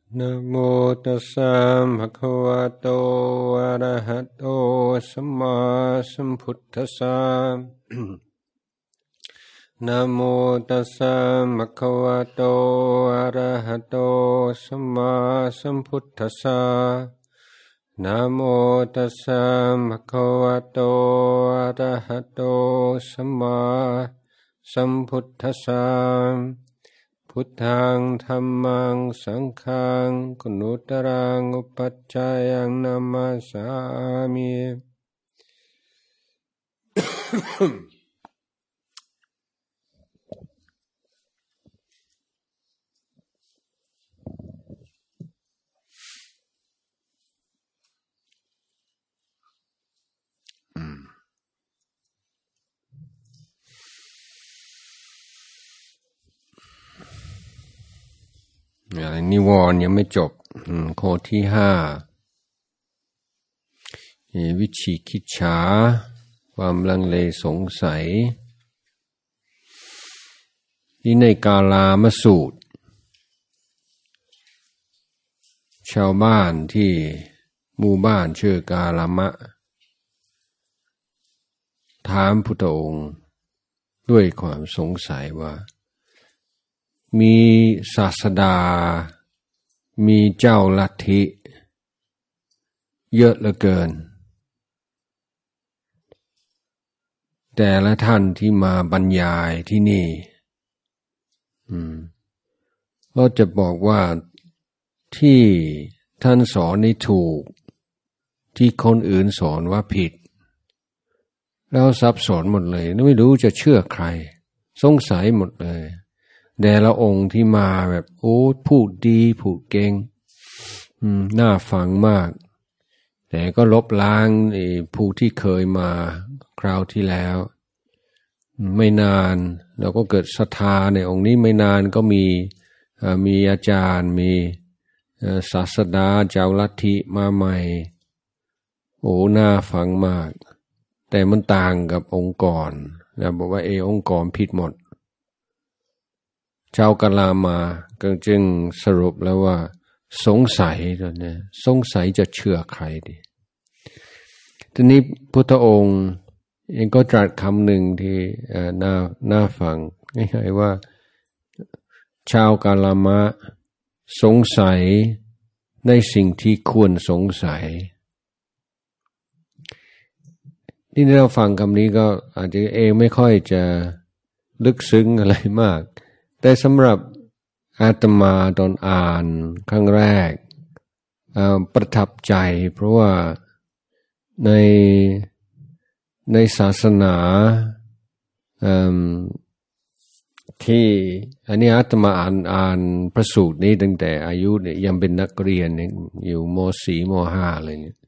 นะโมตัสสะภะคะวะโตอะระหะโตสัมมาสัมพุทธัสสะนะโมตัสสะภะคะวะโตอะระหะโตสัมมาสัมพุทธัสสะนะโมตัสสะภะคะวะโตอะระหะโตสัมมาสัมพุทธัสสะพุทธังธัมมังสังฆังกุณุตรังอุปัชฌายังนัมมัสสามินิวรณ์ยังไม่จบข้อที่5วิชิกิจฉาความลังเลสงสัยนี่ในกาลามสูตรชาวบ้านที่หมู่บ้านชื่อกาลามะถามพุทธองค์ด้วยความสงสัยว่ามีศาสดามีเจ้าลัทธิเยอะเหลือเกินแต่ละท่านที่มาบรรยายที่นี่ก็จะบอกว่าที่ท่านสอนนี่ถูกที่คนอื่นสอนว่าผิดแล้วสับสนหมดเลยไม่รู้จะเชื่อใครสงสัยหมดเลยแต่ละองค์ที่มาแบบโอ้พูดดีพูดเก่งน่าฟังมากแต่ก็ลบล้างผู้ที่เคยมาคราวที่แล้วไม่นานเราก็เกิดศรัทธาในองค์นี้ไม่นานก็มีอาจารย์มีศาสดาเจ้าลัทธิมาใหม่โอ้น่าฟังมากแต่มันต่างกับองค์ก่อนนะบอกว่าองค์ก่อนผิดหมดชาวกาลามาก็จึงสรุปแล้วว่าสงสัยตอนนี้สงสัยจะเชื่อใครดีทีนี้พุทธองค์เองก็ตรัสคำหนึ่งที่น่าฟังง่ายๆว่าชาวกาลามะสงสัยในสิ่งที่ควรสงสัยนี่เราฟังคำนี้ก็อาจจะไม่ค่อยจะลึกซึ้งอะไรมากแต่สำหรับอาตมาตอนอ่านครั้งแรกประทับใจเพราะว่าในศาสนาที่อันนี้อาตมาอ่านพระสูตรนี้ตั้งแต่อายุเนี่ยยังเป็นนักเรียนอยู่ม.4 ม.5อะไรเนี่ย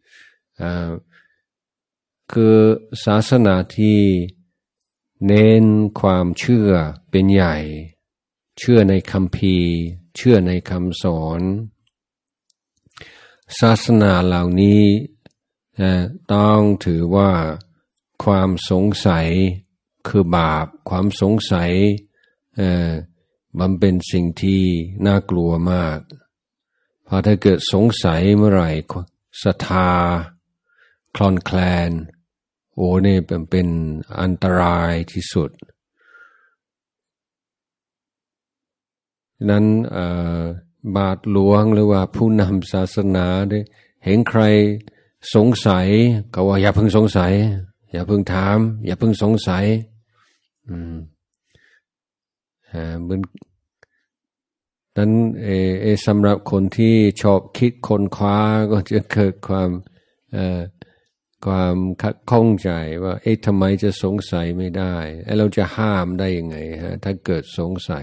คือศาสนาที่เน้นความเชื่อเป็นใหญ่เชื่อในคัมภีร์เชื่อในคำสอนศาสนาเหล่านี้ต้องถือว่าความสงสัยคือบาปความสงสัยมันเป็นสิ่งที่น่ากลัวมากเพราะถ้าเกิดสงสัยเมื่อไหร่ศรัทธาคลอนแคลนโอ้นี่เป็นอันตรายที่สุดนั้นบาทหลวงหรือว่าผู้นำศาสนาได้เห็นใครสงสัยก็ว่าอย่าเพิ่งสงสัยอย่าเพิ่งถามอย่าเพิ่งสงสัยนั้นสำหรับคนที่ชอบคิดค้นคว้าก็จะเกิดความขัดข้องใจว่าทำไมจะสงสัยไม่ได้เราจะห้ามได้ยังไงถ้าเกิดสงสัย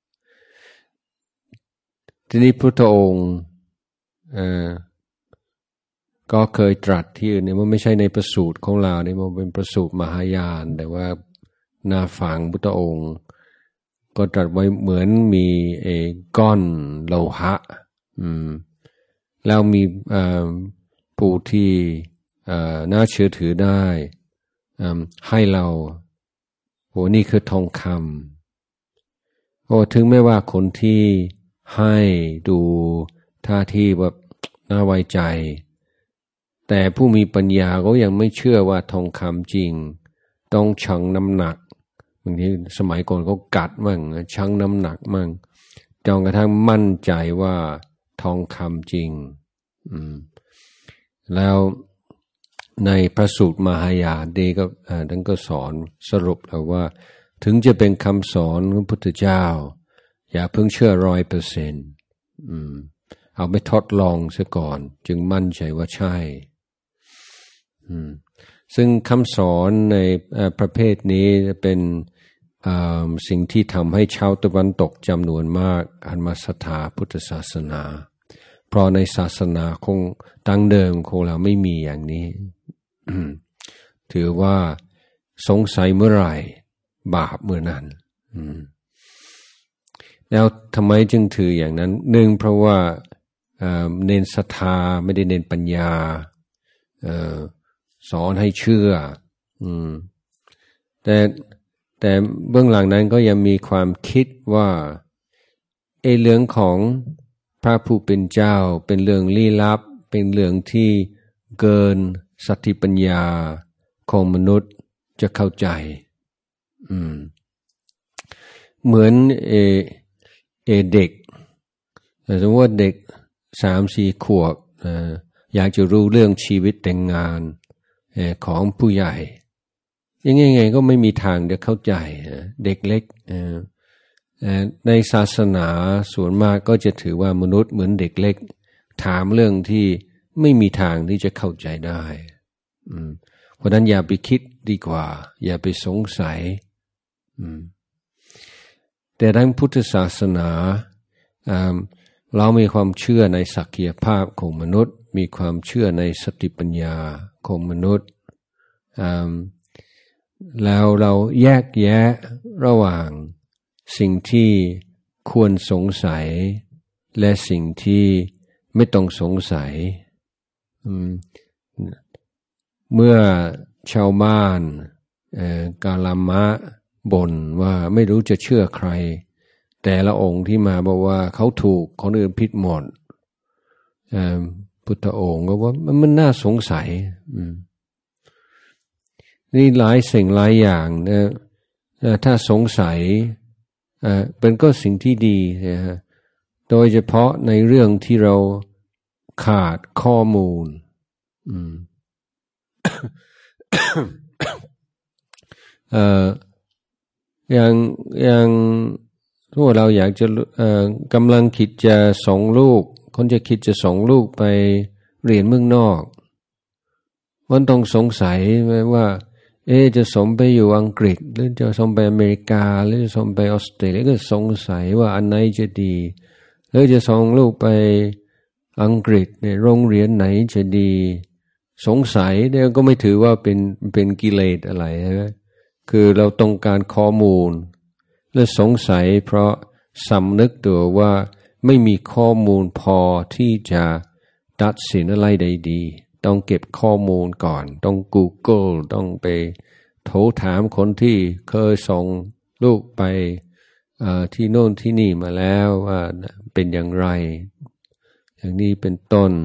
ทีนี้พุทธองค์ก็เคยตรัสที่อื่นเนี่ยมันไม่ใช่ในประสูตรของเราเนี่ยมันเป็นประสูตรมหายานแต่ว่าหน้าฝังพุทธองค์ก็ตรัสไว้เหมือนมีก้อนโลหะแล้วมีผู้ที่น่าเชื่อถือได้ให้เราโหนี่คือทองคำโอ้ถึงแม้ว่าคนที่ให้ดูท่าทีแบบน่าไว้ใจแต่ผู้มีปัญญาก็ยังไม่เชื่อว่าทองคำจริงต้องชั่งน้ำหนักบางทีสมัยก่อนก็กัดมั่งชั่งน้ำหนักมั่งจนกระทั่งมั่นใจว่าทองคำจริงแล้วในพระสูตรมหายานดีก็ท่านก็สอนสรุปแล้วว่าถึงจะเป็นคำสอนของพระพุทธเจ้าอย่าเพิ่งเชื่อ100%เอาไปทดลองซะก่อนจึงมั่นใจว่าใช่ซึ่งคำสอนในประเภทนี้เป็นสิ่งที่ทำให้ชาวตะวันตกจำนวนมากหันมาศรัทธาพุทธศาสนาเพราะในศาสนาคงดั้งเดิมของเราไม่มีอย่างนี้ ถือว่าสงสัยเมื่อไหร่บาปเมื่อนั้นแล้วทำไมจึงถืออย่างนั้นหนึ่งเพราะว่าเน้นศรัทธาไม่ได้เน้นปัญญาสอนให้เชื่อแต่เบื้องหลังนั้นก็ยังมีความคิดว่าเรื่องของพระผู้เป็นเจ้าเป็นเรื่องลี้ลับเป็นเรื่องที่เกินสติปัญญาของมนุษย์จะเข้าใจเหมือนเด็กสมมติว่าเด็ก3-4 ขวบอยากจะรู้เรื่องชีวิตแต่งงานของผู้ใหญ่ยังไงก็ไม่มีทางจะเข้าใจเด็กเล็กในศาสนาส่วนมากก็จะถือว่ามนุษย์เหมือนเด็กเล็กถามเรื่องที่ไม่มีทางที่จะเข้าใจได้เพราะนั้นอย่าไปคิดดีกว่าอย่าไปสงสัยแต่ทางพุทธศาสนาเรามีความเชื่อในศักยภาพของมนุษย์มีความเชื่อในสติปัญญาของมนุษย์แล้วเราแยกแยะระหว่างสิ่งที่ควรสงสัยและสิ่งที่ไม่ต้องสงสัยเมื่อชาวบ้านกาลามะบ่นว่าไม่รู้จะเชื่อใครแต่ละองค์ที่มาบอกว่าเขาถูกคนอื่นผิดหมดพุทธองค์ก็ว่ามันน่าสงสัยนี่หลายสิ่งหลายอย่างนะถ้าสงสัยเป็นก็สิ่งที่ดีนะโดยเฉพาะในเรื่องที่เราขาดข้อมูลอย่างถ้าเราอยากจะกำลังคิดจะส่งลูกคนจะคิดจะส่งลูกไปเรียนเมืองนอกมันต้องสงสัยว่าจะส่งไปอยู่อังกฤษหรือจะส่งไปอเมริกาหรือจะส่งไปออสเตรเลียก็สงสัยว่าอันไหนจะดีหรือจะส่งลูกไปอังกฤษในโรงเรียนไหนจะดีสงสัยเนี่ยก็ไม่ถือว่าเป็นกิเลสอะไรใช่ไหมคือเราต้องการข้อมูลและสงสัยเพราะสำนึกตัวว่าไม่มีข้อมูลพอที่จะตัดสินอะไรได้ดีต้องเก็บข้อมูลก่อนต้อง Google ต้องไปโทรถามคนที่เคยส่งลูกไปที่โน่นที่นี่มาแล้วว่าเป็นอย่างไรอย่างนี้เป็นต้น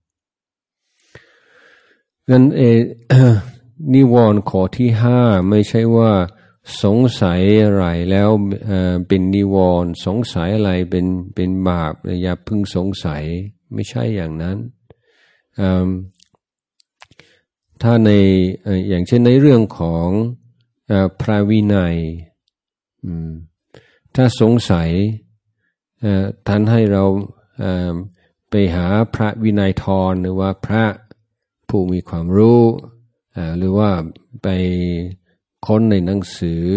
งั้นนิวรณ์ข้อที่5ไม่ใช่ว่าสงสัยอะไรแล้วเป็นนิวรณ์สงสัยอะไรเป็นบาปอย่าพึงสงสัยไม่ใช่อย่างนั้นถ้าในอย่างเช่นในเรื่องของพระวินัยถ้าสงสัยท่านให้เราไปหาพระวินัยทรหรือว่าพระผู้มีความรู้หรือว่าไปค้นในหนังสือ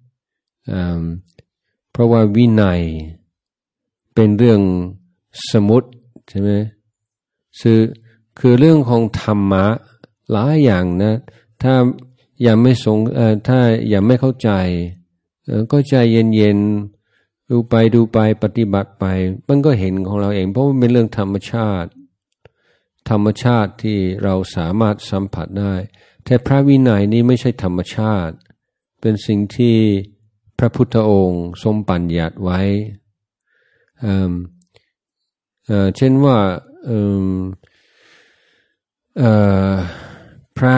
เพราะว่าวินัยเป็นเรื่องสมมุติใช่ไหมคือเรื่องของธรรมะหลายอย่างนะถ้ายังไม่ถ้ายังไม่เข้าใจก็ใจเย็นๆดูไปปฏิบัติไปมันก็เห็นของเราเองเพราะมันเป็นเรื่องธรรมชาติที่เราสามารถสัมผัสได้แต่พระวินัยนี้ไม่ใช่ธรรมชาติเป็นสิ่งที่พระพุทธองค์ทรงบัญญัติไว้เช่นว่าพระ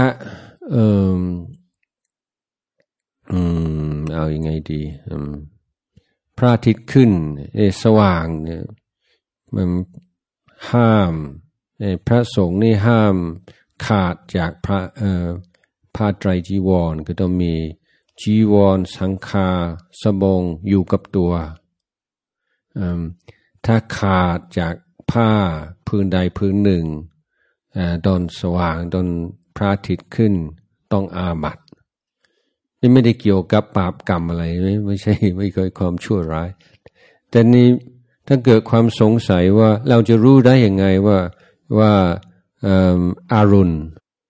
เอายังไงดีพระอาทิตย์ขึ้นสว่างเนี่ยมันห้ามพระสงฆ์นี่ห้ามขาดจากผ้าไตรจีวรก็ต้องมีจีวรสังฆาสบงอยู่กับตัวถ้าขาดจากผ้าพื้นใดพื้นหนึ่งตอนสว่างตอนพระอาทิตย์ขึ้นต้องอาบัตินี่ไม่ได้เกี่ยวกับบาปกรรมอะไรไม่ใช่ไม่เคยความชั่วร้ายแต่นี่ถ้าเกิดความสงสัยว่าเราจะรู้ได้ยังไงว่าอารุณ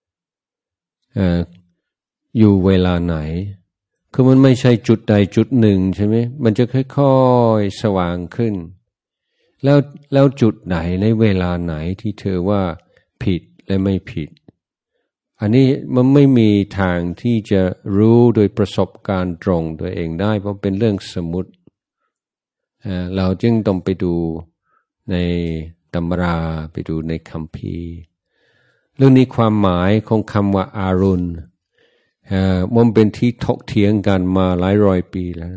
อยู่เวลาไหนคือมันไม่ใช่จุดใดจุดหนึ่งใช่ไหมมันจะค่อยๆสว่างขึ้นแล้วจุดไหนในเวลาไหนที่เธอว่าผิดและไม่ผิดอันนี้มันไม่มีทางที่จะรู้โดยประสบการณ์ตรงตัวเองได้เพราะเป็นเรื่องสมมุติเราจึงต้องไปดูในตำราไปดูในคัมภีร์เรื่องนี้ความหมายของคำว่าอารุณมันเป็นที่ถกเถียงกันมาหลายร้อยปีแล้ว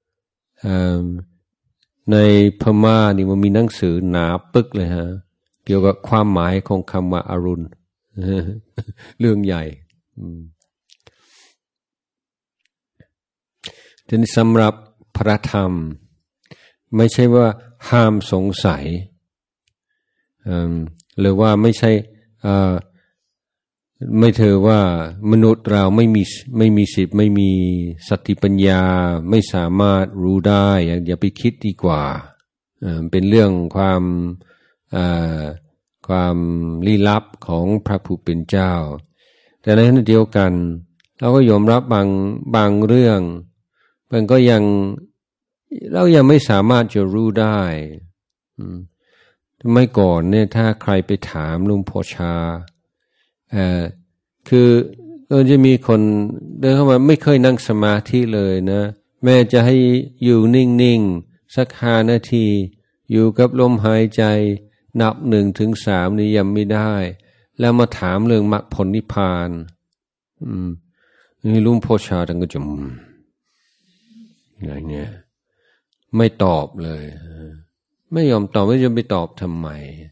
ในพม่านี่มันมีหนังสือหนาปึกเลยฮะเกี่ยวกับความหมายของคำว่าอารุณเรื่องใหญ่ทีนี้สำหรับพระธรรมไม่ใช่ว่าห้ามสงสัยหรือว่าไม่ใช่ไม่เธอว่ามนุษย์เราไม่มีสิทธิ์ไม่มีสติปัญญาไม่สามารถรู้ได้อย่าไปคิดดีกว่าเป็นเรื่องความลี้ลับของพระผู้เป็นเจ้าแต่ในขณะเดียวกันเราก็ยอมรับบางเรื่องมันก็เรายังไม่สามารถจะรู้ได้ไม่ก่อนเนี่ยถ้าใครไปถามหลวงพ่อชาคือจะมีคนเดินเข้ามาไม่เคยนั่งสมาธิเลยนะแม่จะให้อยู่นิ่งๆสัก5 นาทีอยู่กับลมหายใจนับ1 ถึง 3นี่ยังไม่ได้แล้วมาถามเรื่องมรรคผลนิพพานนี่หลวงพ่อชาท่านก็จะอย่างเงี้ยไม่ตอบเลยไม่ยอมตอบไม่จะไปตอบทำไม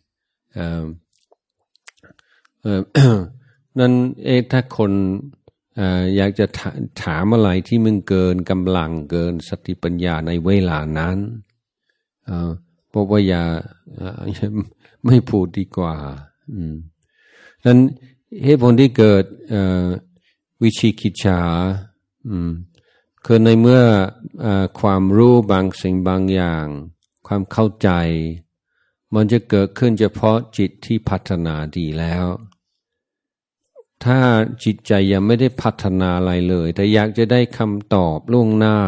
นั้นถ้าคนอยากจะถามอะไรที่มันเกินกำลังเกินสติปัญญาในเวลานั้นเพราะว่าอย่าไม่พูดดีกว่านั้นเหตุผลที่เกิดวิชิกิจฉาคือในเมื่อความรู้บางสิ่งบางอย่างความเข้าใจมันจะเกิดขึ้นเฉพาะจิตที่พัฒนาดีแล้วถ้าจิตใจยังไม่ได้พัฒนาอะไรเลยแต่อยากจะได้คำตอบล่วงหน้า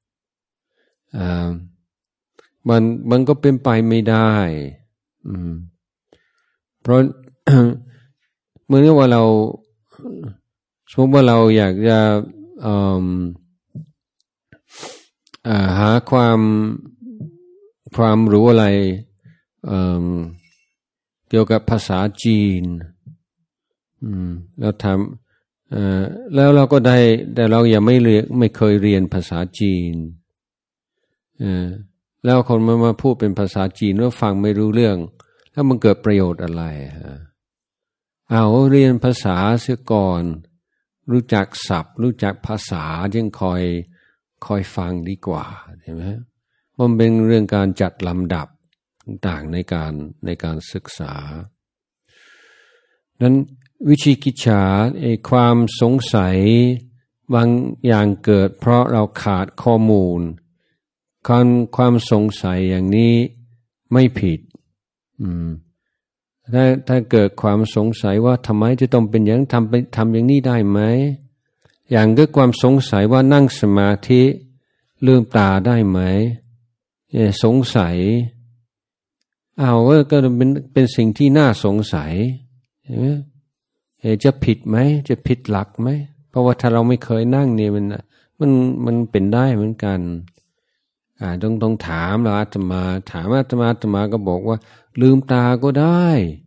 มันก็เป็นไปไม่ได้เพราะ เหมือนกับว่าเราสมมติว่าเราอยากจะหาความรู้อะไรเกี่ยวกับภาษาจีนเราทำแล้วเราก็ได้แต่เรายังไม่เคยเรียนภาษาจีนแล้วคนมาพูดเป็นภาษาจีนแล้วฟังไม่รู้เรื่องแล้วมันเกิดประโยชน์อะไรเอาเรียนภาษาเสียก่อนรู้จักศัพท์รู้จักภาษาจึงคอยฟังดีกว่าใช่ไหมมันเป็นเรื่องการจัดลำดับต่างๆในการศึกษานั้นวิชิกิจฉาความสงสัยบางอย่างเกิดเพราะเราขาดข้อมูลความสงสัยอย่างนี้ไม่ผิดถ้าเกิดความสงสัยว่าทำไมจะต้องเป็นอย่างทำอย่างนี้ได้ไหมอย่างก็ความสงสัยว่านั่งสมาธิลืมตาได้ไหมสงสัยก็เป็นสิ่งที่น่าสงสัยจะผิดไหมจะผิดหลักไหมเพราะว่าถ้าเราไม่เคยนั่งเนี่ยมันเป็นได้เหมือนกันต้องถามแล้วอาตมาก็บอกว่าลืมตาก็ได้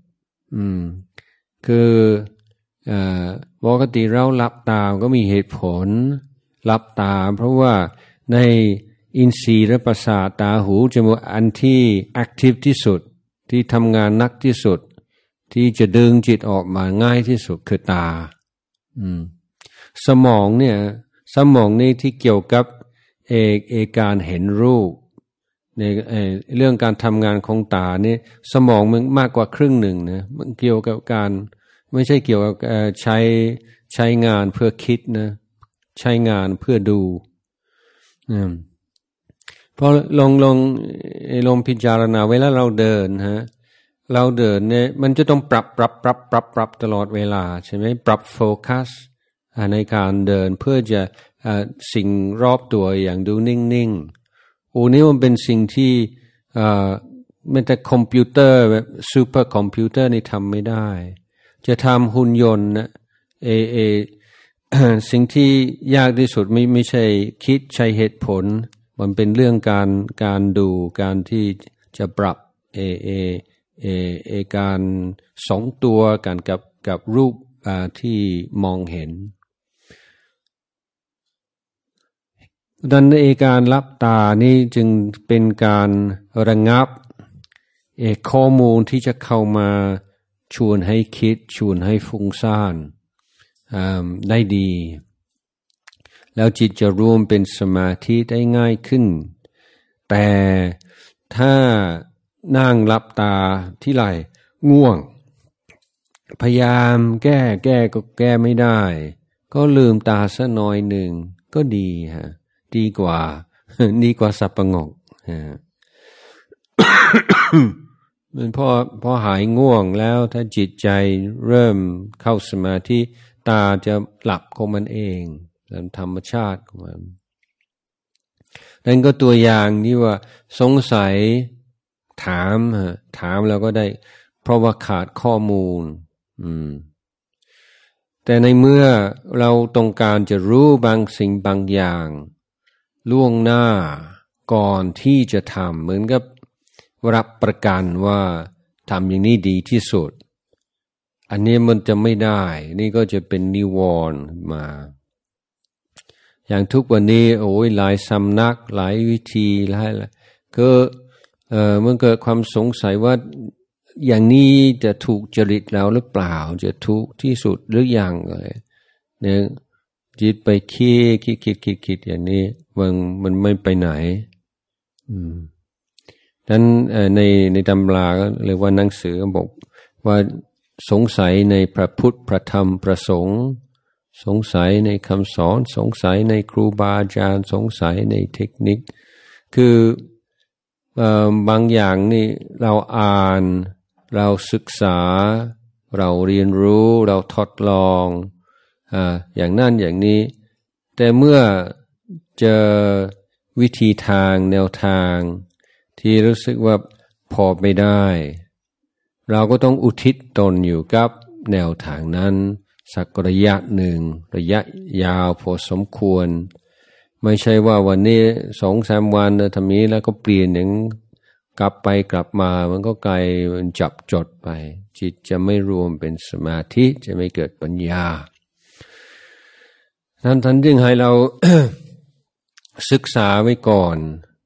คือปกติเราหลับตาก็มีเหตุผลหลับตาเพราะว่าในอินทรีย์และประสาทตาหูจมูกอันที่แอคทีฟที่สุดที่ทำงานนักที่สุดที่จะดึงจิตออกมาง่ายที่สุดคือตาสมองนี่ที่เกี่ยวกับการเห็นรูปในเรื่องการทำงานของตานี่สมองมันมากกว่าครึ่งหนึ่งนะมันเกี่ยวกับการไม่ใช่เกี่ยวกับใช้งานเพื่อคิดนะใช้งานเพื่อดูพอลองพิจารณาเวลาเราเดินเราเดินเนี่ยมันจะต้องปรับตลอดเวลาใช่ไหมปรับโฟกัสในการเดินเพื่อจะสิ่งรอบตัวอย่างดูนิ่งๆนี่มันเป็นสิ่งที่แม้แต่คอมพิวเตอร์แบบซูเปอร์คอมพิวเตอร์นี่ทำไม่ได้จะทำหุ่นยนต์นะสิ่งที่ยากที่สุดไม่ใช่คิดใช้เหตุผลมันเป็นเรื่องการดูการที่จะปรับการสองตัวกันกับรูปที่มองเห็นดังนั้นการลับตานี่จึงเป็นการระงับข้อมูลที่จะเข้ามาชวนให้คิดชวนให้ฟุ้งซ่านได้ดีแล้วจิตจะรวมเป็นสมาธิได้ง่ายขึ้นแต่ถ้านั่งหลับตาที่ไหลง่วงพยายามแก้ก็แก้ไม่ได้ก็ลืมตาสักหน่อยหนึ่งก็ดีดีกว่าสับประงกมันพอหายง่วงแล้วถ้าจิตใจเริ่มเข้าสมาธิตาจะหลับของมันเองตามธรรมชาติของมันนั่นก็ตัวอย่างที่ว่าสงสัยถามแล้วก็ได้เพราะว่าขาดข้อมูลแต่ในเมื่อเราต้องการจะรู้บางสิ่งบางอย่างล่วงหน้าก่อนที่จะทำเหมือนกับรับประกันว่าทำอย่างนี้ดีที่สุดอันนี้มันจะไม่ได้นี่ก็จะเป็นนิวรณ์มาอย่างทุกวันนี้หลายสำนักหลายวิธีหลายก็มันเกิดความสงสัยว่าอย่างนี้จะถูกจริตเราหรือเปล่าจะถูกที่สุดหรือยังเนี่ยจิตไปคิดอย่างนี้มันไม่ไปไหนนั้นในตำราก็เรียกว่าหนังสือบอกว่าสงสัยในพระพุทธพระธรรมพระสงฆ์สงสัยในคำสอนสงสัยในครูบาอาจารย์สงสัยในเทคนิคคือบางอย่างนี่เราอ่านเราศึกษาเราเรียนรู้เราทดลองอย่างนั้นอย่างนี้แต่เมื่อเจอวิธีทางแนวทางที่รู้สึกว่าพอไม่ได้เราก็ต้องอุทิศตนอยู่กับแนวทางนั้นสักระยะหนึ่งระยะยาวพอสมควรไม่ใช่ว่าวันนี้ 2-3 วันทำนี้แล้วก็เปลี่ยนอย่างกลับไปกลับมามันก็กลายมันจับจดไปจิตจะไม่รวมเป็นสมาธิจะไม่เกิดปัญญาท่านจึงให้เรา ศึกษาไว้ก่อน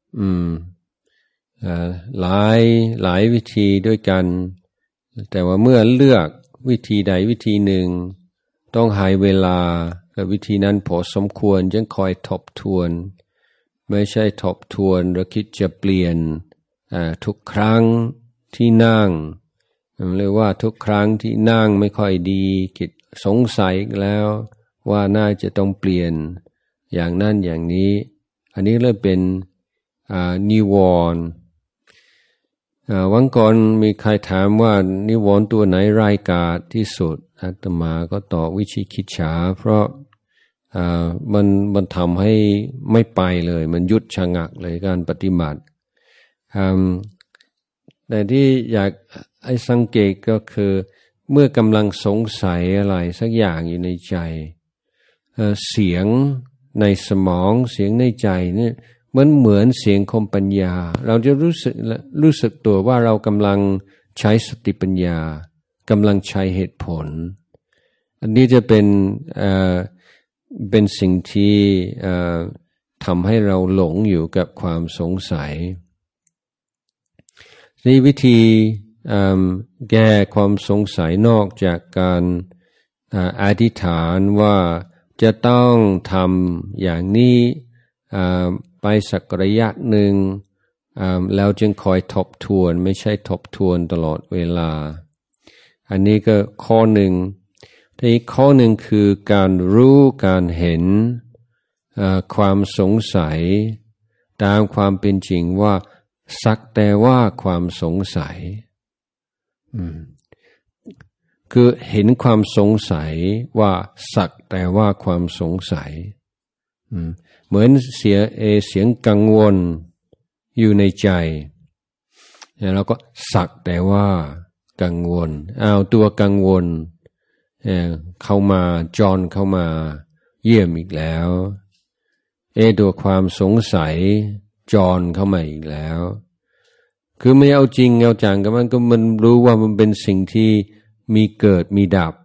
หลายวิธีด้วยกันแต่ว่าเมื่อเลือกวิธีใดวิธีหนึ่งต้องหายเวลากับวิธีนั้นพอสมควรจึงคอยทบทวนไม่ใช่ทบทวนแล้วคิดจะเปลี่ยนทุกครั้งที่นั่งเรียกว่าทุกครั้งที่นั่งไม่ค่อยดีคิดสงสัยแล้วว่าน่าจะต้องเปลี่ยนอย่างนั้นอย่างนี้อันนี้เริ่มเป็นนิวรณ์วันก่อนมีใครถามว่านิวรณ์ตัวไหนร้ายกาจที่สุดอาตมาก็ตอบวิชิกิจฉาเพราะมันทำให้ไม่ไปเลยมันหยุดชะงักเลยการปฏิบัติแต่ที่อยากให้สังเกตก็คือเมื่อกำลังสงสัยอะไรสักอย่างอยู่ในใจเสียงในสมองเสียงในใจเนี่ยเหมือนเสียงของปัญญาเราจะรู้สึกตัวว่าเรากำลังใช้สติปัญญากำลังใช้เหตุผลอันนี้จะเป็นสิ่งที่ทำให้เราหลงอยู่กับความสงสัยนี่วิธีแก้ความสงสัยนอกจากการอธิษฐานว่าจะต้องทำอย่างนี้ไปสักระยะหนึ่งแล้วจึงคอยทบทวนไม่ใช่ทบทวนตลอดเวลาอันนี้ก็ข้อหนึ่งแต่อีกข้อหนึ่งคือการรู้การเห็นความสงสัยตามความเป็นจริงว่าสักแต่ว่าความสงสัยคือเห็นความสงสัยว่าสักแต่ว่าความสงสัยเหมือนเสียงกังวลอยู่ในใจแล้วก็สักแต่ว่ากังวลตัวกังวลเข้ามาจอนเข้ามาเยี่ยมอีกแล้วตัวความสงสัยจอนเข้ามาอีกแล้วคือไม่เอาจริงเอาจังกับมันรู้ว่ามันเป็นสิ่งที่มีเกิดมีดับ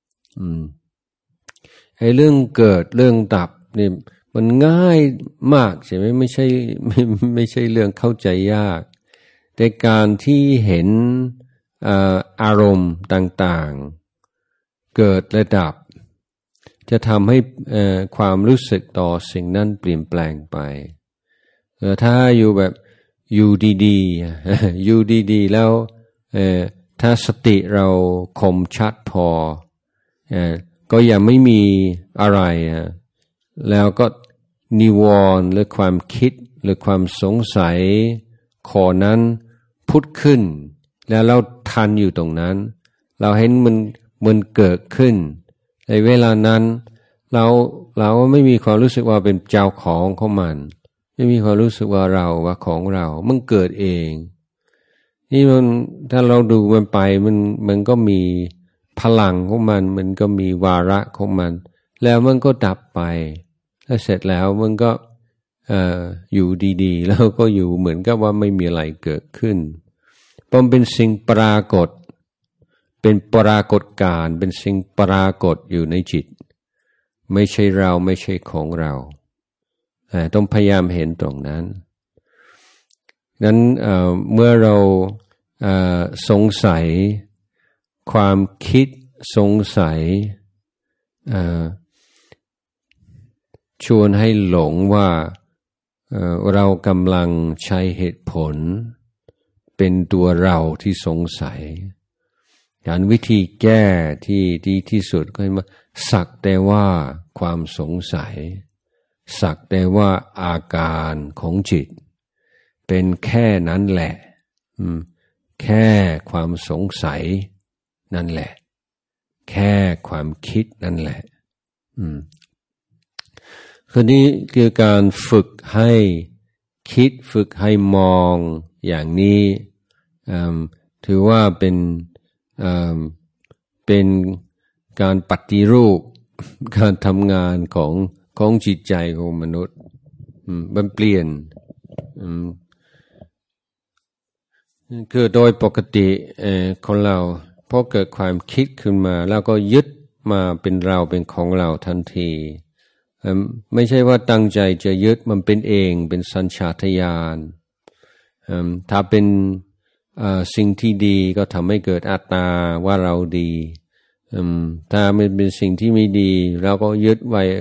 เรื่องเกิดเรื่องดับนี่มันง่ายมากใช่ไหมไม่ใช่เรื่องเข้าใจยากแต่การที่เห็นอารมณ์ต่างๆเกิดและดับจะทำให้ความรู้สึกต่อสิ่งนั้นเปลี่ยนแปลงไปถ้าอยู่แบบอยู่ดีๆอยู่ดีๆแล้วถ้าสติเราคมชัดพอก็ยังไม่มีอะไรแล้วก็นิวรณ์หรือความคิดหรือความสงสัยข้อนั้นพุทธขึ้นแล้วเราทันอยู่ตรงนั้นเราเห็นมันเกิดขึ้นในเวลานั้นเราไม่มีความรู้สึกว่าเป็นเจ้าของมันไม่มีความรู้สึกว่าเราว่าของเรามันเกิดเองนี่มันถ้าเราดูมันไปมันก็มีพลังของมันก็มีวาระของมันแล้วมันก็ดับไปแล้วเสร็จแล้วมันก็อยู่ดีๆแล้วก็อยู่เหมือนกับว่าไม่มีอะไรเกิดขึ้นเพราะมันเป็นสิ่งปรากฏเป็นปรากฏการณ์เป็นสิ่งปรากฏอยู่ในจิตไม่ใช่เราไม่ใช่ของเราต้องพยายามเห็นตรงนั้นนั้นเมื่อเราสงสัยความคิดสงสัยชวนให้หลงว่าเรากำลังใช้เหตุผลเป็นตัวเราที่สงสัยการวิธีแก้ที่ดีที่สุดก็คือสักแต่ว่าความสงสัยสักแต่ว่าอาการของจิตเป็นแค่นั้นแหละแค่ความสงสัยนั่นแหละแค่ความคิดนั่นแหละคือนี้คือการฝึกให้คิดฝึกให้มองอย่างนี้ถือว่าเป็นการปฏิรูปการทำงานของจิตใจของมนุษย์มันเปลี่ยนคือโดยปกติคนเราพอเกิดความคิดขึ้นมาแล้วก็ยึดมาเป็นเราเป็นของเราทันทีไม่ใช่ว่าตั้งใจจะยึดมันเป็นเองเป็นสัญชาตญาณถ้าเป็นสิ่งที่ดีก็ทำให้เกิดอัตตาว่าเราดีถ้ามันเป็นสิ่งที่ไม่ดีเราก็ยึดไว้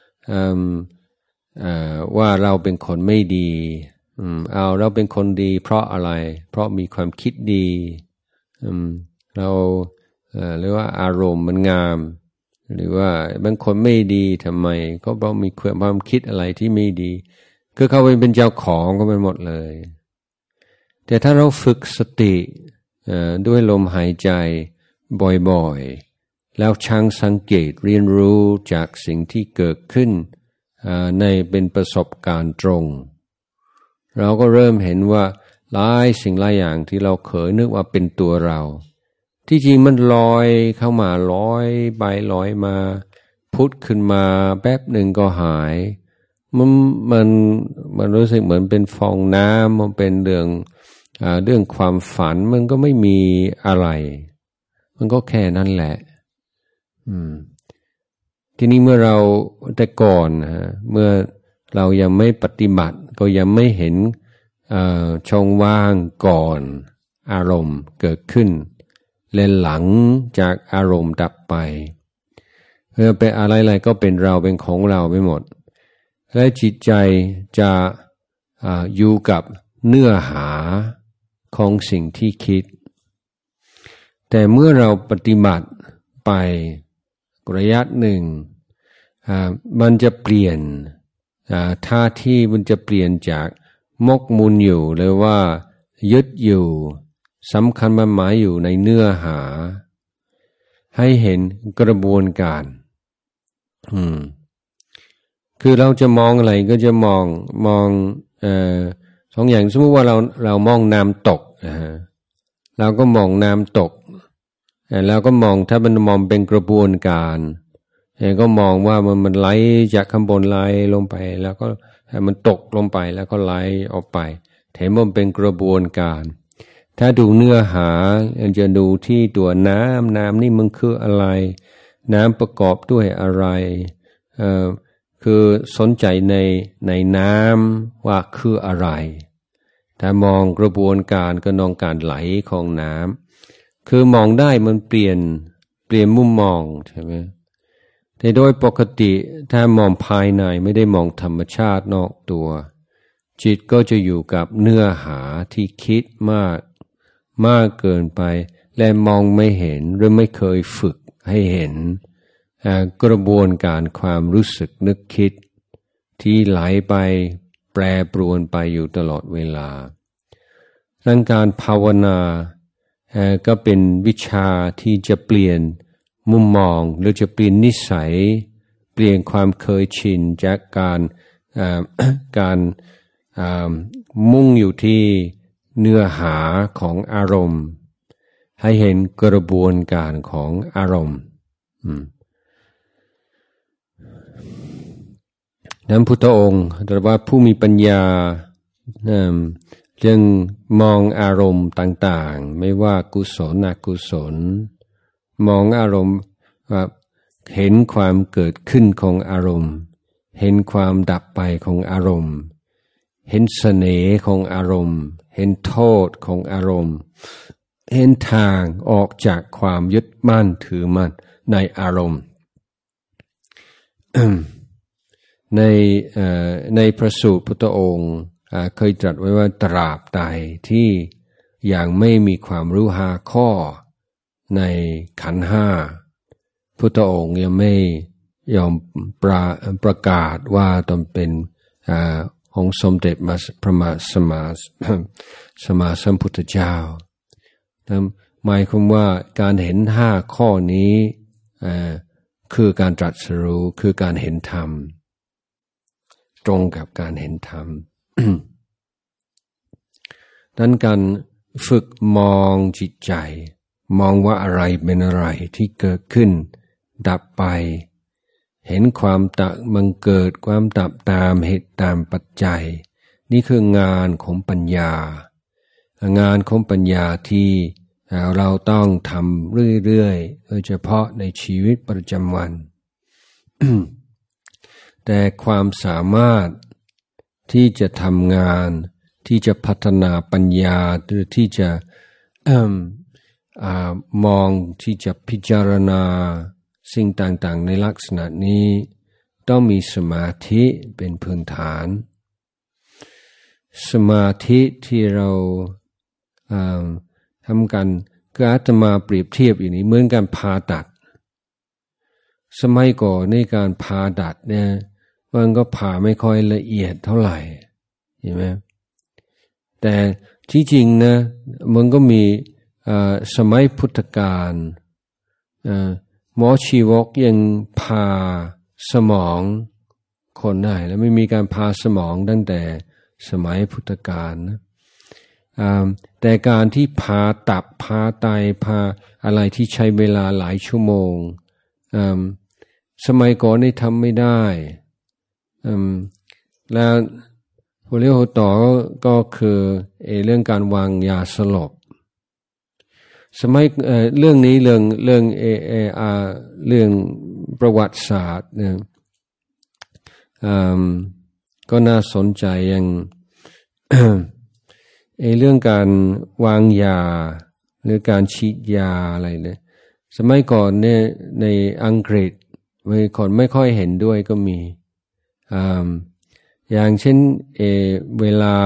ว่าเราเป็นคนไม่ดีเราเป็นคนดีเพราะอะไรเพราะมีความคิดดีเราหรือว่าอารมณ์มันงามหรือว่าบางคนไม่ดีทำไมก็เพราะมีความคิดอะไรที่ไม่ดีคือเขาเป็นเจ้าของก็เป็นหมดเลยแต่ถ้าเราฝึกสติด้วยลมหายใจบ่อยๆแล้วช่างสังเกตเรียนรู้จากสิ่งที่เกิดขึ้นในเป็นประสบการณ์ตรงเราก็เริ่มเห็นว่าหลายสิ่งหลายอย่างที่เราเคยนึกว่าเป็นตัวเราที่จริงมันลอยเข้ามาลอยไปลอยมาพุทธขึ้นมาแป๊บหนึ่งก็หายมันรู้สึกเหมือนเป็นฟองน้ำมันเป็นเรื่องความฝันมันก็ไม่มีอะไรมันก็แค่นั้นแหละทีนี้เมื่อเราแต่ก่อนเมื่อเรายังไม่ปฏิบัติก็ยังไม่เห็นช่องว่างก่อนอารมณ์เกิดขึ้นและหลังจากอารมณ์ดับไปเป็นอะไรๆก็เป็นเราเป็นของเราไปหมดและจิตใจจะอยู่กับเนื้อหาของสิ่งที่คิดแต่เมื่อเราปฏิบัติไประยะหนึ่งมันจะเปลี่ยนท่าที่มันจะเปลี่ยนจากมกมุ่นอยู่หรือว่ายึดอยู่สำคัญมันหมายอยู่ในเนื้อหาให้เห็นกระบวนการคือเราจะมองอะไรก็จะมองสองอย่างสมมติว่าเรามองน้ำตกเราก็มองน้ำตกแล้วก็มองถ้ามันมองเป็นกระบวนการก็มองว่ามันไหลจากข้างบนไหลลงไปแล้วก็มันตกลงไปแล้วก็ไหลออกไปแถมมันเป็นกระบวนการถ้าดูเนื้อหาจะดูที่ตัวน้ำนี่มันคืออะไรน้ำประกอบด้วยอะไรคือสนใจในน้ำว่าคืออะไรถ้ามองกระบวนการก็นองการไหลของน้ำคือมองได้มันเปลี่ยนมุมมองใช่ไหมแต่โดยปกติถ้ามองภายในไม่ได้มองธรรมชาตินอกตัวจิตก็จะอยู่กับเนื้อหาที่คิดมากเกินไปและมองไม่เห็นหรือไม่เคยฝึกให้เห็นกระบวนการความรู้สึกนึกคิดที่ไหลไปแปรปรวนไปอยู่ตลอดเวลาดังการภาวนาก็เป็นวิชาที่จะเปลี่ยนมุมมองหรือจะเปลี่ยนนิสัยเปลี่ยนความเคยชินจากการมุ่งอยู่ที่เนื้อหาของอารมณ์ให้เห็นกระบวนการของอารมณ์นั้นพุทธองค์ตรัสว่าผู้มีปัญญาจึงมองอารมณ์ต่างๆไม่ว่ากุศลอกุศลมองอารมณ์เห็นความเกิดขึ้นของอารมณ์เห็นความดับไปของอารมณ์เห็นเสน่ห์ของอารมณ์เห็นโทษของอารมณ์เห็นทางออกจากความยึดมั่นถือมั่นในอารมณ์ ในพระสูตรพุทธองค์เคยตรัสไว้ว่าตราบใดที่ยังไม่มีความรู้ห้าข้อในขันธ์ห้าพุทธองค์ยังไม่ยอมประกาศว่าตนเป็นองค์สมเด็จพระสัมมาสัมพุทธเจ้าหมายความว่าการเห็นห้าข้อนี้คือการตรัสรู้คือการเห็นธรรมตรงกับการเห็นธรรม นั้นการฝึกมองจิตใจมองว่าอะไรเป็นอะไรที่เกิดขึ้นดับไปเห็นความมันเกิดความดับตามเหตุตามปัจจัยนี่คืองานของปัญญางานของปัญญาที่เราต้องทำเรื่อยๆโดยเฉพาะในชีวิตประจำวัน แต่ความสามารถที่จะทำงานที่จะพัฒนาปัญญาหรือที่จะมองที่จะพิจารณาสิ่งต่างๆในลักษณะนี้ต้องมีสมาธิเป็นพื้นฐานสมาธิที่เราทำกันก็อาตมาเปรียบเทียบอย่างนี้เหมือนการผ่าตัดสมัยก่อนในการผ่าตัดเนี่ยมันก็ผ่าไม่ค่อยละเอียดเท่าไหร่เห็นไหมแต่ที่จริงนะมันก็มีสมัยพุทธกาลหมอชีวกยังผ่าสมองคนได้แล้วไม่มีการผ่าสมองตั้งแต่สมัยพุทธกาลนะแต่การที่ผ่าตับผ่าไตผ่าอะไรที่ใช้เวลาหลายชั่วโมงสมัยก่อนนี่ทำไม่ได้แล้วหัวเลี้ยวหัวต่อก็คือเรื่องการวางยาสลบสมัยเรื่องนี้เรื่องประวัติศาสตร์เนี่ยก็น่าสนใจอย่าง เรื่องการวางยาหรือการฉีดยาอะไรเนี่ยสมัยก่อนเนี่ยในอังกฤษไม่ค่อยเห็นด้วยก็มีอย่างเช่นเวลา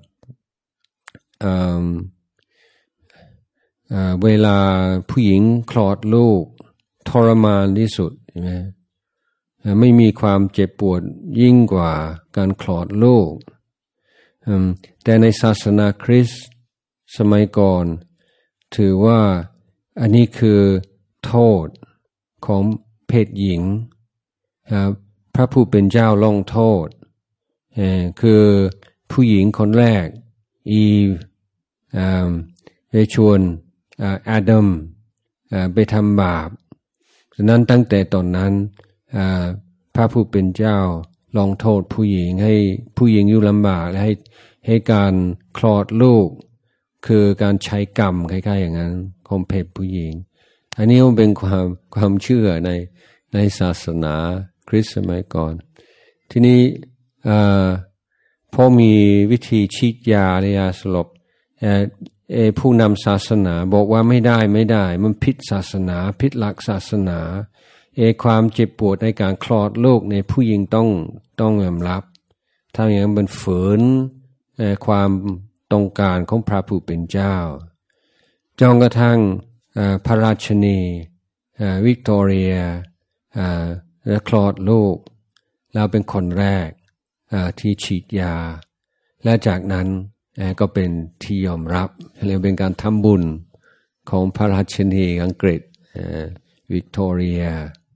ผู้หญิงคลอดลูกทรมานที่สุดใช่ไหมไม่มีความเจ็บปวดยิ่งกว่าการคลอดลูกแต่ในศาสนาคริสต์สมัยก่อนถือว่าอันนี้คือโทษของเพศหญิงพระผู้เป็นเจ้าลงโทษคือผู้หญิงคนแรกอีฟไปชวนอาดัมไปทำบาปฉะนั้นตั้งแต่ตอนนั้นพระผู้เป็นเจ้าลงโทษผู้หญิงให้ผู้หญิงอยู่ลำบากและให้การคลอดลูกคือการใช้กรรมคล้ายๆอย่างนั้นของเพศผู้หญิงอันนี้มันเป็นความเชื่อในศาสนาคริสต์สมัยก่อนทีนี้พอมีวิธีฉีดยาหรือยาสลบผู้นำศาสนาบอกว่าไม่ได้มันผิดศาสนาผิดหลักศาสนาความเจ็บปวดในการคลอดลูกในผู้หญิงต้องยอมรับถ้าอย่างนั้นมันฝืนความต้องการของพระผู้เป็นเจ้าจนกระทั่งพระราชนีวิกตอเรียและคลอดลูกแล้วเป็นคนแรกที่ฉีดยาและจากนั้นก็เป็นที่ยอมรับเรียกเป็นการทำบุญของพระราชนีอังกฤษวิกตอเรีย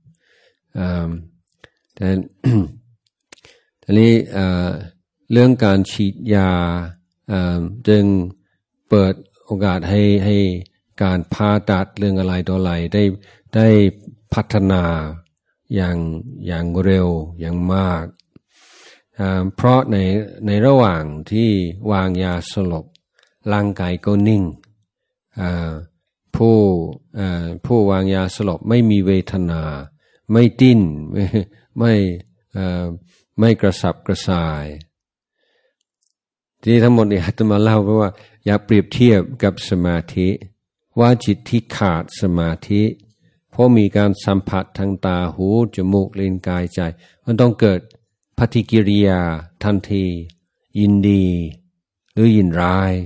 แต่ทีนี้เรื่องการฉีดยาจึงเปิดโอกาสให้การผ่าตัดเรื่องอะไรต่ออะไรได้พัฒนาอย่างเร็วอย่างมากเพราะในระหว่างที่วางยาสลบร่างกายก็นิ่งผู้วางยาสลบไม่มีเวทนาไม่ดิ้นไม่กระสับกระส่ายที่ทั้งหมดนี้จะมาเล่าเพราะว่าอยากเปรียบเทียบกับสมาธิว่าจิตที่ขาดสมาธิเพราะมีการสัมผัสทางตาหูจมูกลิ้นกายใจมันต้องเกิดปฏิกิริยาทันทียินดีหรือยินร้าย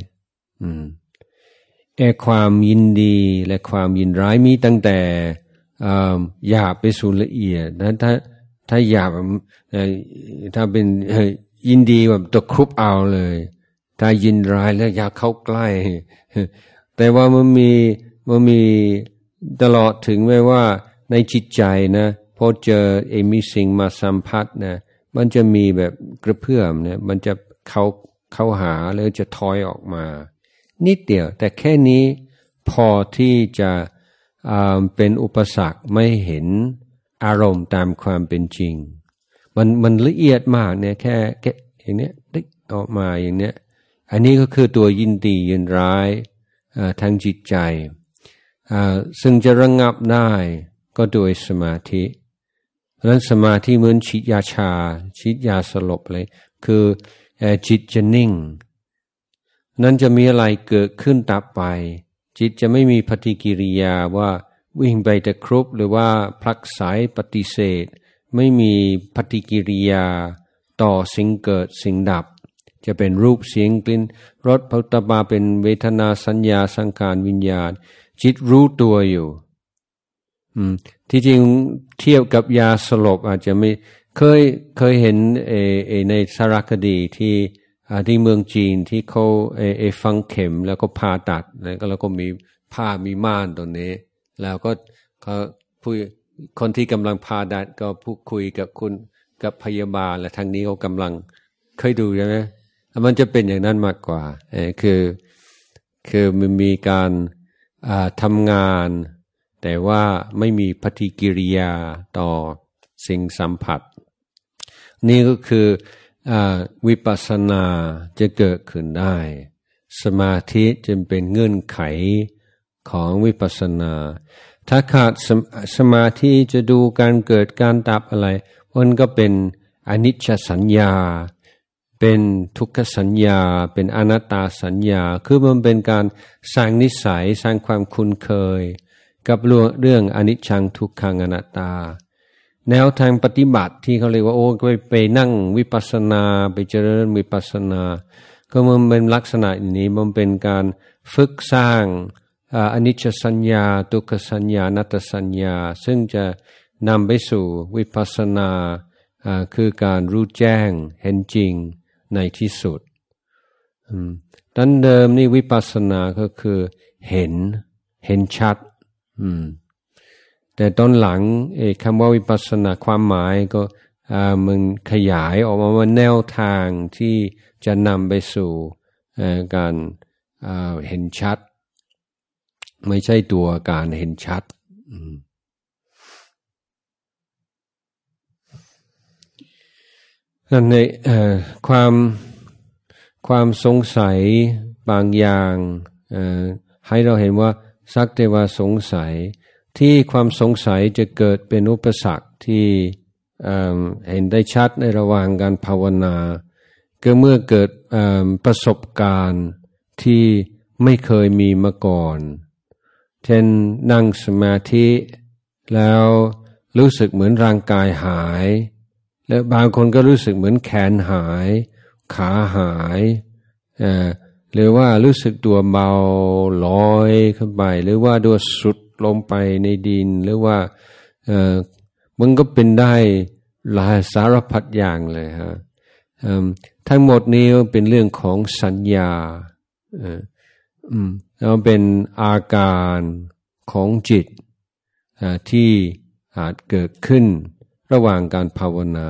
ความยินดีและความยินร้ายมีตั้งแต่หยาบไปสู่ละเอียดนะถ้าหยาบถ้าเป็นยินดีแบบตะครุบเอาเลยถ้ายินร้ายแล้วอยากเข้าใกล้แต่ว่ามันมีตลอดถึงแม้ว่าในจิตใจนะพอเจอมีสิ่งมาสัมผัสนะมันจะมีแบบกระเพื่อมเนี่ยมันจะเข้าหาหรือจะถอยออกมานิดเดียวแต่แค่นี้พอที่จะเป็นอุปสรรคไม่เห็นอารมณ์ตามความเป็นจริงมันละเอียดมากเนี่ยแค่อย่างเนี้ยติ๊กออกมาอย่างเนี้ยอันนี้ก็คือตัวยินดียินร้ายทางจิตใจซึ่งจะระงับได้ก็โดยสมาธิเพราะฉะนั้นสมาธิเหมือนฉีดยาชาฉีดยาสลบเลยคือจิตจะนิ่งนั้นจะมีอะไรเกิดขึ้นตับไปจิตจะไม่มีปฏิกิริยาว่าวิ่งไปตะครุบหรือว่าผลักไสปฏิเสธไม่มีปฏิกิริยาต่อสิ่งเกิดสิ่งดับจะเป็นรูปเสียงกลิ่นรสผลิตภัณฑ์เป็นเวทนาสัญญาสังขารวิญญาณจิตรู้ตัวอยู่ที่จริงเทียบกับยาสลบอาจจะไม่เคยเห็นในสารคดีที่เมืองจีนที่เขาฝังเข็มแล้วก็ผ่าตัดแล้วก็มีผ้ามีม่านตรงนี้แล้วก็เขาคนที่กำลังผ่าตัดก็พูดคุยกับพยาบาลและทางนี้เขากำลังเคยดูใช่ไหมมันจะเป็นอย่างนั้นมากกว่าคือมันมีการทำงานแต่ว่าไม่มีปฏิกิริยาต่อสิ่งสัมผัสนี่ก็คือวิปัสสนาจะเกิดขึ้นได้สมาธิจึงเป็นเงื่อนไขของวิปัสสนาถ้าขาดสมาธิจะดูการเกิดการดับอะไรมันก็เป็นอนิจจสัญญาเป็นทุกขสัญญาเป็นอนัตตาสัญญาคือมันเป็นการสร้างนิสัยสร้างความคุ้นเคยกับเรื่องอนิจจังทุกขังอนัตตาแนวทางปฏิบัติที่เขาเรียกว่าโอ้ไปนั่งวิปัสสนาไปเจริญวิปัสสนาก็มันเป็นลักษณะอย่างนี้มันเป็นการฝึกสร้างอนิจจสัญญาทุกขสัญญาอนัตตสัญญาซึ่งจะนำไปสู่วิปัสสนาคือการรู้แจ้งเห็นจริงในที่สุดดั้งเดิมนี่วิปัสสนาก็คือเห็นชัดแต่ตอนหลังคำว่าวิปัสสนาความหมายก็มันขยายออกมาว่าแนวทางที่จะนำไปสู่การเห็นชัดไม่ใช่ตัวการเห็นชัดนั่นในความสงสัยบางอย่างให้เราเห็นว่าสักแต่ว่าสงสัยที่ความสงสัยจะเกิดเป็นอุปสรรคที่เห็นได้ชัดในระหว่างการภาวนาก็เมื่อเกิดประสบการณ์ที่ไม่เคยมีมาก่อนเช่นนั่งสมาธิแล้วรู้สึกเหมือนร่างกายหายและบางคนก็รู้สึกเหมือนแขนหายขาหายหรือว่ารู้สึกตัวเบาลอยขึ้นไปหรือว่าตัวสุดลงไปในดินหรือว่ามันก็เป็นได้หลายสารพัดอย่างเลยฮะทั้งหมดนี้เป็นเรื่องของสัญญาแล้วเป็นอาการของจิตที่อาจเกิดขึ้นระหว่างการภาวนา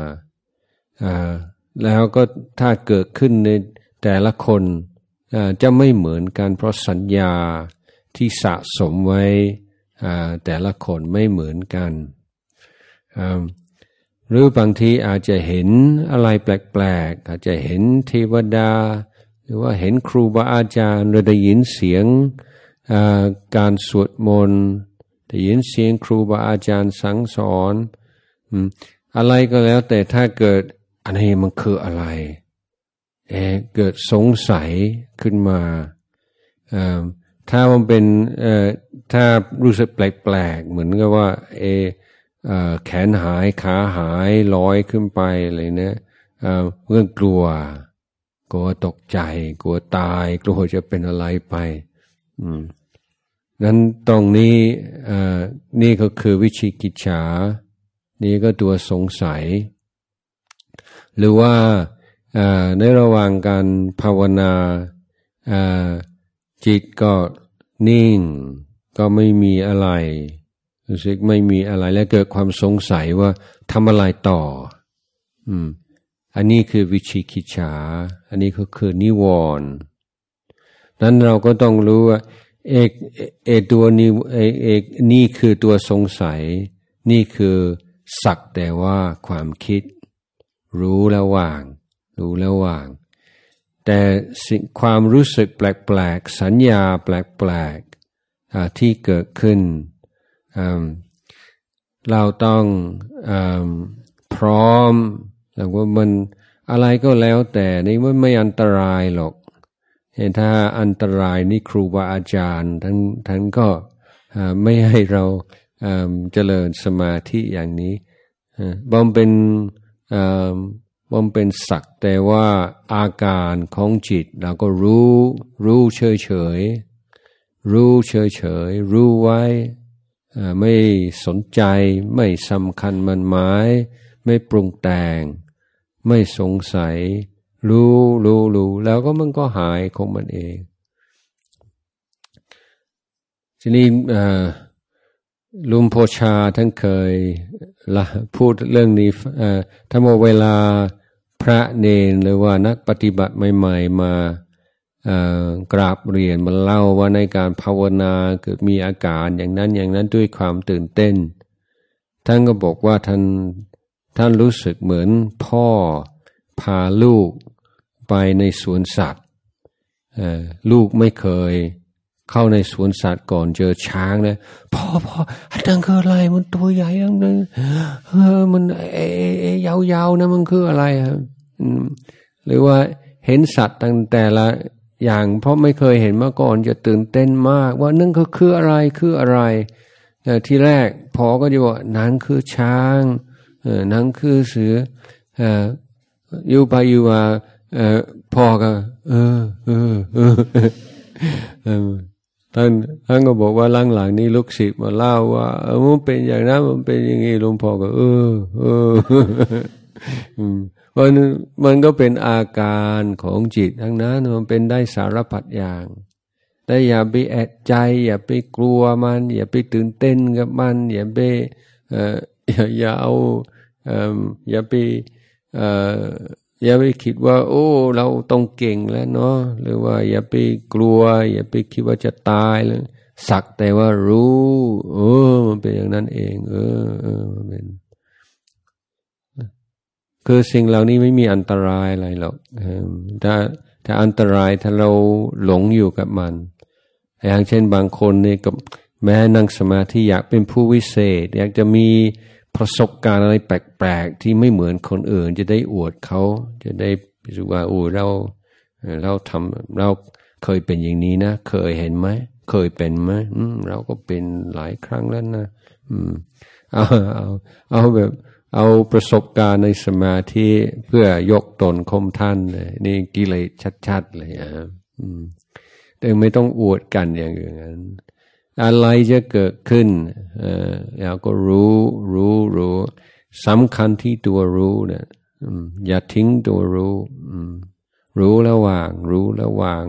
แล้วก็ถ้าเกิดขึ้นในแต่ละคนจะไม่เหมือนกันเพราะสัญญาที่สะสมไว้แต่ละคนไม่เหมือนกันหรือบางทีอาจจะเห็นอะไรแปลกๆอาจจะเห็นเทวดาหรือว่าเห็นครูบาอาจารย์หรือได้ยินเสียงการสวดมนต์ได้ยินเสียงครูบาอาจารย์สั่งสอนอะไรก็แล้วแต่ถ้าเกิดอันนี้มันคืออะไรเกิดสงสัยขึ้นมาถ้ามันเป็นถ้ารู้สึกแปลกๆเหมือนกับว่าแขนหายขาหายลอยขึ้นไปอะไรเนี่ยเรื่องกลัวตกใจกลัวตายกลัวจะเป็นอะไรไปนั้นตรงนี้นี่ก็คือวิจิกิจฉานี่ก็ตัวสงสัยหรือว่าในระหว่างการภาวนาจิตก็นิ่งก็ไม่มีอะไรรู้สึกไม่มีอะไรแล้วเกิดความสงสัยว่าทำอะไรต่ออันนี้คือวิจิกิจฉาอันนี้ก็คือนิวรณ์นั้นเราก็ต้องรู้ว่าตัวนี้นี่คือตัวสงสัยนี่คือสักแต่ว่าความคิดรู้แล้ววางแต่ความรู้สึกแปลกๆสัญญาแปลกๆที่เกิดขึ้นเราต้องพร้อมแล้วว่ามันอะไรก็แล้วแต่นี่ไม่อันตรายหรอกถ้าอันตรายนี่ครูบาอาจารย์ท่านก็ไม่ให้เราเจริญสมาธิอย่างนี้บำเป็นสักแต่ว่าอาการของจิตเราก็รู้เฉยรู้ไว้ไม่สนใจไม่สำคัญมันหมายไม่ปรุงแต่งไม่สงสัยรู้แล้วก็มันก็หายของมันเองทีนี้ลุงโพชาท่านเคยพูดเรื่องนี้ถ้าเวลาพระเนรหรือว่านักปฏิบัติใหม่ๆมากราบเรียนมาเล่าว่าในการภาวนาเกิดมีอาการอย่างนั้นด้วยความตื่นเต้นท่านก็บอกว่าท่านรู้สึกเหมือนพ่พาลูกไปในสวนสัตว์ลูกไม่เคยเข้าในสวนสัตว์ก่อนเจอช้างนะพ่ออันนั้นคืออะไรมันตัวใหญ่ทั้งนั้นมันยาวๆนะมันคืออะไรครับหรือว่าเห็นสัตว์ตั้งแต่ละอย่างเพราะไม่เคยเห็นมาก่อนจะตื่นเต้นมากว่านั่นก็คืออะไรที่แรกพ่อก็จะบอกนั่นคือช้างนั่นคือเสืออยู่ไปอยู่มาพ่อก็ท่านก็บอกว่าหลังๆนี้ลูกศิษย์มาเล่าว่ามันเป็นอย่างนั้นมันเป็นอย่างนี้หลวงพ่อก็เพราะมันก็เป็นอาการของจิตทั้งนั้นมันเป็นได้สารพัดอย่างแต่อย่าไปแอดใจอย่าไปกลัวมันอย่าไปตื่นเต้นกับมันอย่าไปอย่าเอาอย่าไปคิดว่าโอ้เราต้องเก่งแล้วเนาะหรือว่าอย่าไปกลัวอย่าไปคิดว่าจะตายเลยสักแต่ว่ารู้มันเป็นอย่างนั้นเองมันเป็นคือสิ่งเหล่านี้ไม่มีอันตรายอะไรหรอกถ้าอันตรายถ้าเราหลงอยู่กับมันอย่างเช่นบางคนเนี่ยก็แม้นั่งสมาธิอยากเป็นผู้วิเศษอยากจะมีประสบการณ์อะไรแปลกๆที่ไม่เหมือนคนอื่นจะได้อวดเขาจะได้รู้สึกว่าเราเคยเป็นอย่างนี้นะเคยเห็นไหมเคยเป็นไหมเราก็เป็นหลายครั้งแล้วนะเอาแบบเอาประสบการณ์ในสมาธิเพื่อยกตนข่มท่านนี่กิเลสชัดๆเลยแต่ไม่ต้องอวดกันอย่างนั้นอะไรจะเกิดขึ้นเราก็รู้สำคัญที่ตัวรู้นะอย่าทิ้งตัวรู้ระหว่าง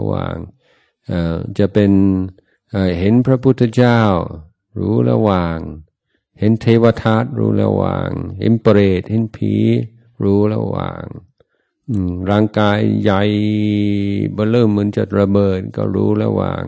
จะเป็นเห็นพระพุทธเจ้ารู้ระหว่างเห็นเทวทัตรู้ระหว่างเห็นเปรตเห็นผีรู้ระหว่างร่างกายใหญ่เบ้อเริ่มเหมือนจะระเบิดก็รู้ระหว่าง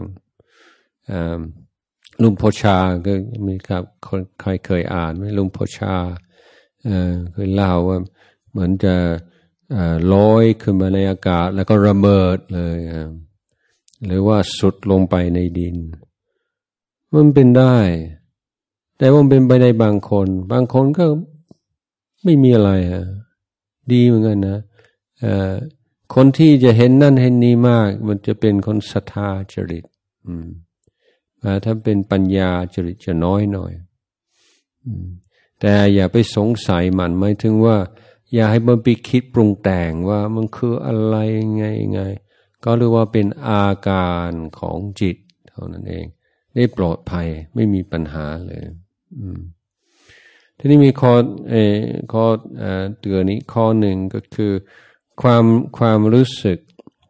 ลุงโพชาก็มีครับใครเคยอ่านไหมลุงโพชาเคยเล่าว่าเหมือนจะลอยขึ้นมาในอากาศแล้วก็ระเบิดเลยหรือว่าสุดลงไปในดินมันเป็นได้แต่ว่าเป็นไปในบางคนก็ไม่มีอะไรดีเหมือนกันนะคนที่จะเห็นนั่นเห็นนี้มากมันจะเป็นคนศรัทธาจริตถ้าเป็นปัญญาจริตจะน้อยหน่อยแต่อย่าไปสงสัยมันหมายถึงว่าอย่าให้มันไปคิดปรุงแต่งว่ามันคืออะไรไงก็เรียกว่าเป็นอาการของจิตเท่านั้นเองได้ปลอดภัยไม่มีปัญหาเลยทีนี้มีข้อเตือนนี้ข้อหนึ่งก็คือความรู้สึก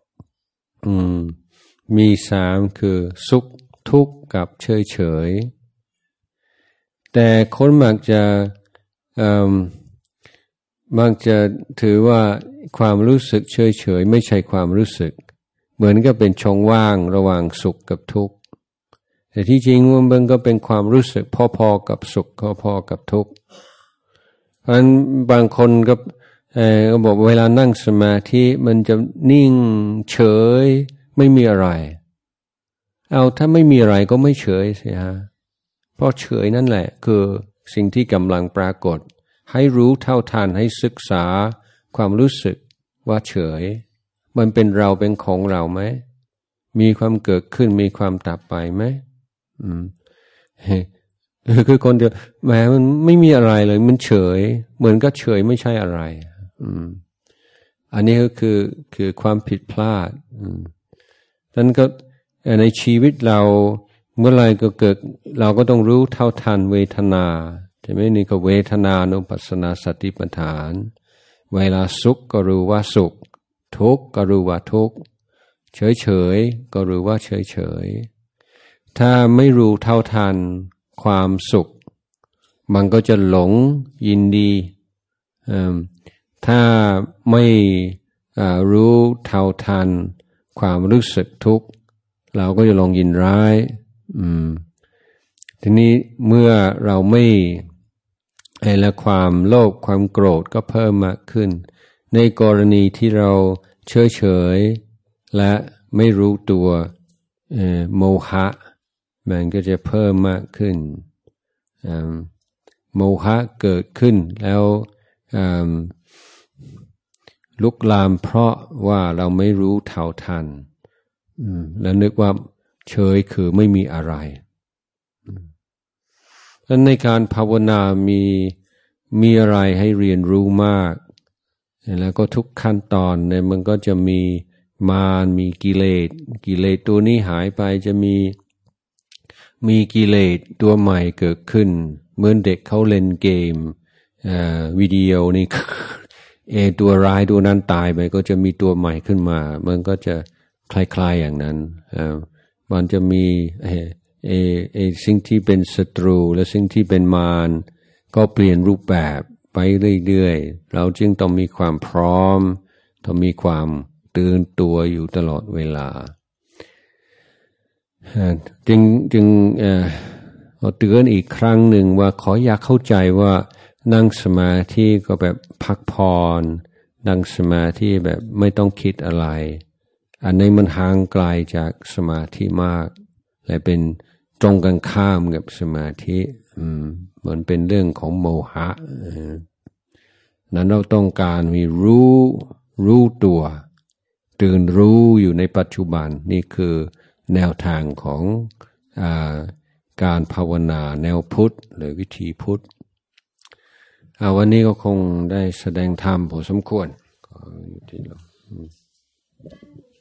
มีสามคือสุขทุกข์กับเฉยแต่คนมักจะถือว่าความรู้สึกเฉยไม่ใช่ความรู้สึกเหมือนก็เป็นช่องว่างระหว่างสุขกับทุกข์แต่ที่จริงมันก็เป็นความรู้สึกพอๆกับสุขพอๆกับทุกข์เพราะฉะนั้นบางคนก็บอกเวลานั่งสมาธิมันจะนิ่งเฉยไม่มีอะไรถ้าไม่มีอะไรก็ไม่เฉยสิฮะเพราะเฉยนั่นแหละคือสิ่งที่กำลังปรากฏให้รู้เท่าทันให้ศึกษาความรู้สึกว่าเฉยมันเป็นเราเป็นของเราไหมมีความเกิดขึ้นมีความดับไปไหมคือคนเดียวแม้มันไม่มีอะไรเลยมันเฉยเหมือนก็เฉยไม่ใช่อะไรอันนี้ก็คือความผิดพลาดนั้นก็ในชีวิตเราเมื่อไรก็เกิดเราก็ต้องรู้เท่าทันเวทนาใช่ไหมนี่ก็เวทนานุปัสสนาสติปัฏฐานเวลาสุขก็รู้ว่าสุขทุกข์ก็รู้ว่าทุกข์เฉยก็รู้ว่าเฉยถ้าไม่รู้เท่าทันความสุขมันก็จะหลงยินดีถ้าไม่รู้เท่าทันความรู้สึกทุกข์เราก็จะหลงยินร้ายทีนี้เมื่อเราไม่และความโลภความโกรธก็เพิ่มมากขึ้นในกรณีที่เราเฉยและไม่รู้ตัวโมหะมันก็จะเพิ่มมากขึ้นโมหะเกิดขึ้นแล้วลุกลามเพราะว่าเราไม่รู้เท่าทันแล้วนึกว่าเฉยคือไม่มีอะไรแล้วในการภาวนามีอะไรให้เรียนรู้มากแล้วก็ทุกขั้นตอนเนี่ยมันก็จะมีมารมีกิเลสตัวนี้หายไปจะมีกิเลสตัวใหม่เกิดขึ้นเหมือนเด็กเขาเล่นเกมวิดีโอนี่ตัวร้ายตัวนั้นตายไปก็จะมีตัวใหม่ขึ้นมามันก็จะคล้ายๆอย่างนั้นมันจะมีสิ่งที่เป็นศัตรูและสิ่งที่เป็นมารก็เปลี่ยนรูปแบบไปเรื่อยๆเราจึงต้องมีความพร้อมต้องมีความตื่นตัวอยู่ตลอดเวลาจึงเตือนอีกครั้งหนึ่งว่าขออยากเข้าใจว่านั่งสมาธิก็แบบพักผ่อนนั่งสมาธิแบบไม่ต้องคิดอะไรอันนี้มันห่างไกลจากสมาธิมากและเป็นตรงกันข้ามกับสมาธิมันเป็นเรื่องของโมหะนั้นเราต้องการมีรู้ตัวตื่นรู้อยู่ในปัจจุบันนี่คือแนวทางของการภาวนาแนวพุทธหรือวิธีพุทธวันนี้ก็คงได้แสดงธรรมพอสมควรก็อยู่ที่เรา